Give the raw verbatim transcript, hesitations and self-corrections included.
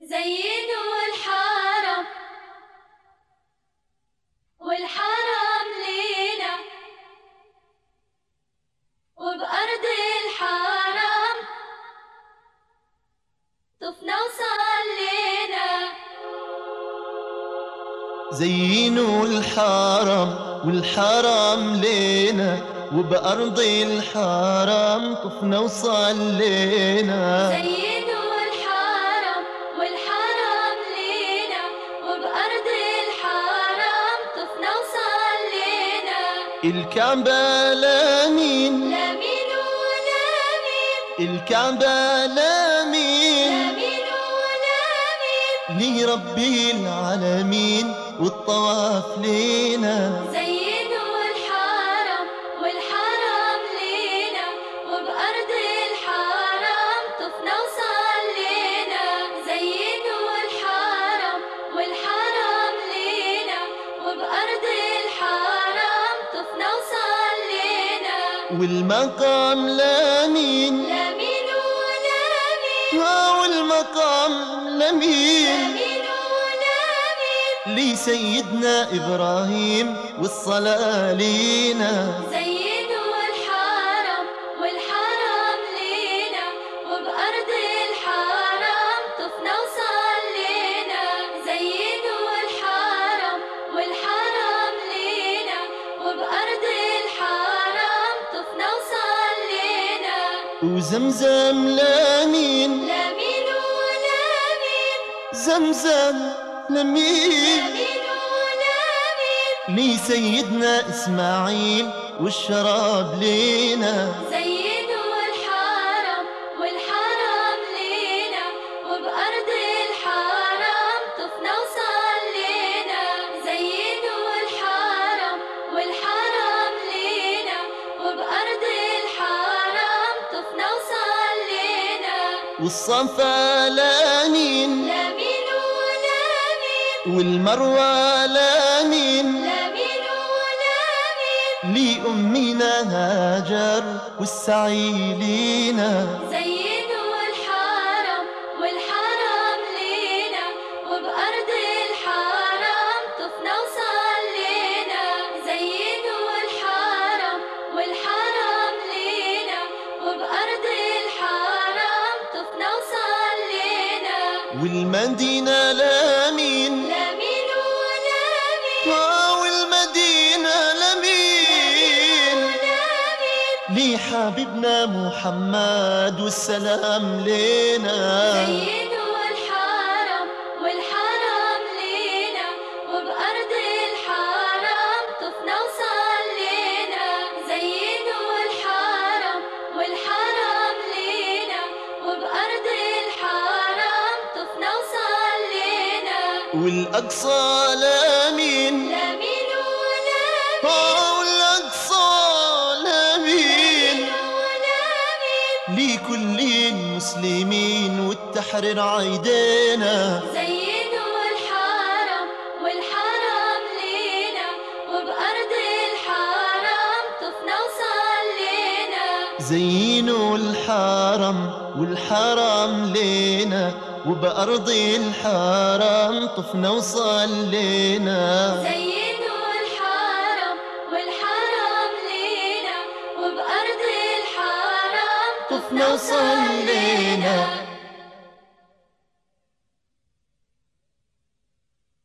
زينوا الحرم والحرم لينا، وبأرض الحرم طفنا وصلينا. زينوا الحرم والحرم لينا، وبأرض الحرم طفنا وصلينا. زينوا الحرم والحرم لينا، وبأرض الحرم طفنا وصلينا. الكعبة لمين لمين ولمين، الكعبة لمين لمين ولمين، لربي العالمين والطواف لينا. زينوا الحرم والحرم لينا، وبأرض الحرم طفنا وصلينا. زينوا الحرم والحرم لينا، وبأرض الحرم طفنا وصلينا. والمقام لمين لمين ولمين، ها والمقام لمين لمين ولمين، لسيدنا إبراهيم والصلاة لينا. زينوا الحرم والحرم لينا، وبأرض الحرم طفنا وصلينا. زينوا الحرم والحرم لينا، وبأرض الحرم طفنا وصلينا. وزمزم لمين لمين ولمين، زمزم لمين لمين ولمين، لسيدنا إسماعيل والشراب لينا. زينوا الحرم والحرم لينا، وبأرض الحرم طفنا وصلينا. زينوا الحرم والحرم لينا، وبأرض الحرم طفنا وصلينا. والصفا لمين لمين ولمين، والمروة لمين لمين ولمين، لأمنا هاجر والسعي لينا. زينوا الحرم والحرم لينا، وبأرض الحرم طفنا وصلينا. زينوا الحرم والحرم لينا، وبأرض الحرم طفنا وصلينا. والمدينة لمين لمين ولمين، ها والمدينة لمين ولمين، لحبيبنا محمد والسلام لينا. زينوا الحرم والحرم لينا، وبأرض الحرم طفنا وصلينا. زينوا الحرم والحرم لينا، وبأرض الحرم طفنا وصلينا. والأقصى لمين لمين ولمين، ها والأقصى لمين لمين ولمين، لكل المسلمين والتحرير عيدينا. زينوا الحرم والحرم لينا، وبأرض الحرم طفنا وصلينا. زينوا الحرم والحرم لينا، وبأرض الحرم طفنا وصلينا. زينوا الحرم والحرم لينا، وبأرض الحرم طفنا وصلينا.